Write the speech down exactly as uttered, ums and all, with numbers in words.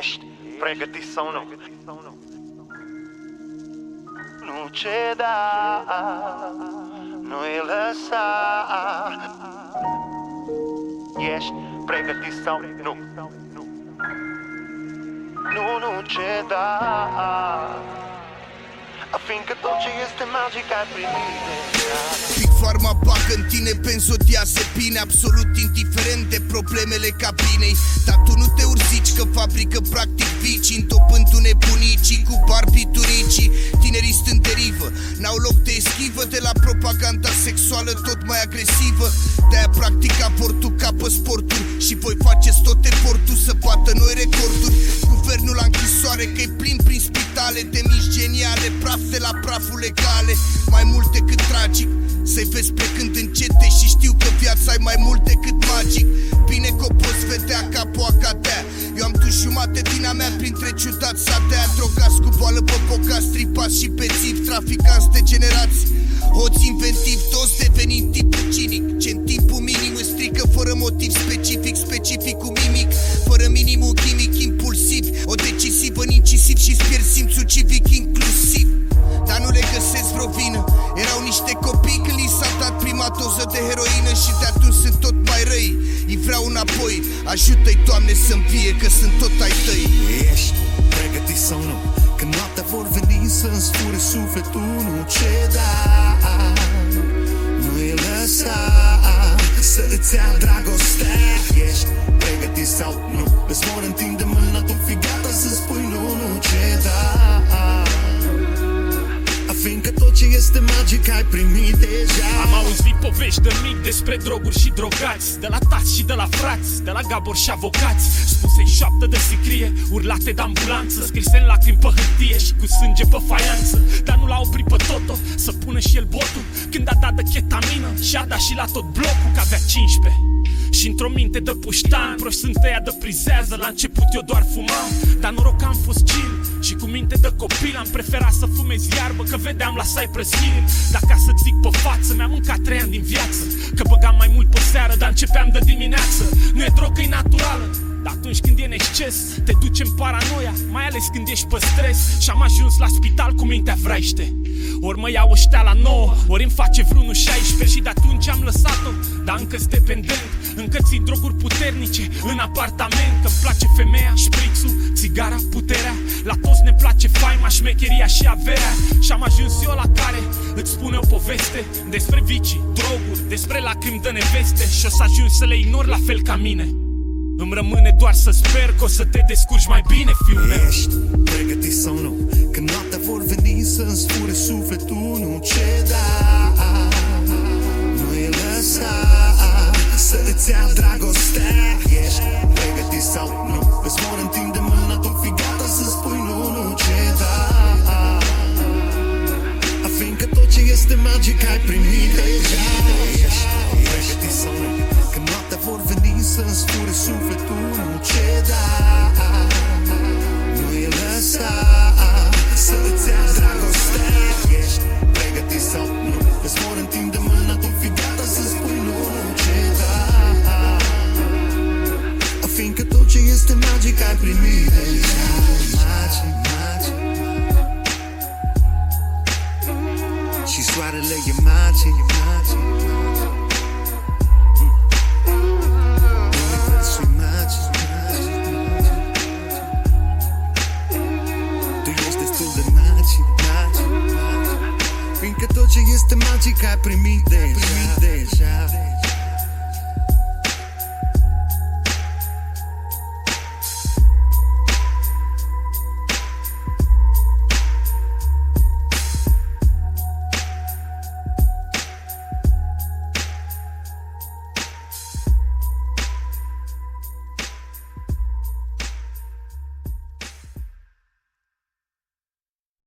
Ești pregătit sau nu? Nu ceda, nu-i lăsa. Ești pregătit sau nu? Nu, nu ceda, fiindcă tot ce este magic ai primit deja. Big Pharma bagă în tine benzodiazepine, absolut indiferent de problemele cabinei. Dar tu nu te urzici că fabrică practic vicii, întopându nebunicii cu barbituricii. Tinerii stând derivă, n-au loc de eschivă de la propaganda sexuală tot mai agresivă. De-aia practic avortul capă sporturi și voi faceți tot efortul să bată noi recorduri. Guvernul la închisoare că-i plin prin spitale de mici geniale, praf de la praful legale. Mai mult decât tragic să-i vezi plecând încete și știu că viața e mai mult decât magic. Bine că o poți vedea ca poaca de-aia. Eu am dus jumate din a mea printre ciudați sadea. Drogați cu boală pe bogați, stripați și pețivi, traficanți degenerați, hoți inventivi, toți devenind tipul cinic. Ce în timpul minim îți strică fără motiv specific, specific cu mimic, fără minimul chimic impulsiv. O decisivă în incisiv și-ți pierd simțul civic inclusiv. Dar nu le găsesc vreo vină, erau niște copii când li s-a dat prima doză de heroină și de atunci sunt tot mai răi. Îi vreau înapoi, ajută-i Doamne să-mi vie că sunt tot ai tăi. Ești pregătit sau nu? Că noaptea vor veni să-mi sfure sufletul. Nu ceda, nu-i lăsa să îți ia dragostea. Ești pregătit sau nu? Îți vor întinde mâna, tu fi gata să spui nu, nu ceda, fiindcă tot ce este magic ai primit deja. Am auzit povești de mic despre droguri și drogați, de la tați și de la frați, de la gabori și avocați, spuse-i șoaptă de sicrie, urlate de-ambulanță, scrise în lacrimi pe hârtie și cu sânge pe faianță. Dar nu l-a oprit pe Toto să pună și el botul când a dat de chetamină și a dat și la tot blocul, că avea cincisprezece. Și într-o minte de puștan, proști sunt ăia de prizează. La început eu doar fumam, dar noroc că am fost chill și cu minte de copil am preferat să fumez iarbă, că vedeam la Cypress Hill. Dar ca să-ți zic pe față, mi-am mâncat trei ani din viață, că băgam mai mult pe seară, dar începeam de dimineață. Nu e drog, că-i naturală, dar atunci când e în exces, te duce în paranoia, mai ales când ești pe stres. Și am ajuns la spital cu mintea vraiște. Ori mă iau ăștia la nouă, ori îmi face vreunul șaisprezece. Și de atunci am lăsat-o, dar încă-s dependent. Încă ții droguri puternice în apartament. Că-mi place femeia, șprițul, țigara, puterea. La toți ne place faima, șmecheria și averea. Și am ajuns eu la care îți spune o poveste despre vicii, droguri, despre lacrimi de neveste. Și o să ajungi să le ignori la fel ca mine. Îmi rămâne doar să sper că o să te descurci mai bine, fiul meu. Ești pregătit sau nu? Când noaptea vor veni să-mi spure sufletul. Nu ceda, nu-i lăsa să îți ia dragostea. Ești pregătit sau nu? Îți vor întinde mâna, tu fi gata să spui nu, nu ceda, fiindcă tot ce este magic ai primit deja. Ești pregătit sau nu? Când noaptea vor veni să-mi spure sufletul. Nu ceda, nu-i lăsa să îți ia dragostea. Ești pregătit sau nu? Îți vor întinde mâna, tu fi gata să spui nu, nu ceda, fiindcă tot ce este magic ai primit deja. Magic, magic, și soarele e magic, magic. Fiindcă tot ce este magic ai primit deja, primit deja.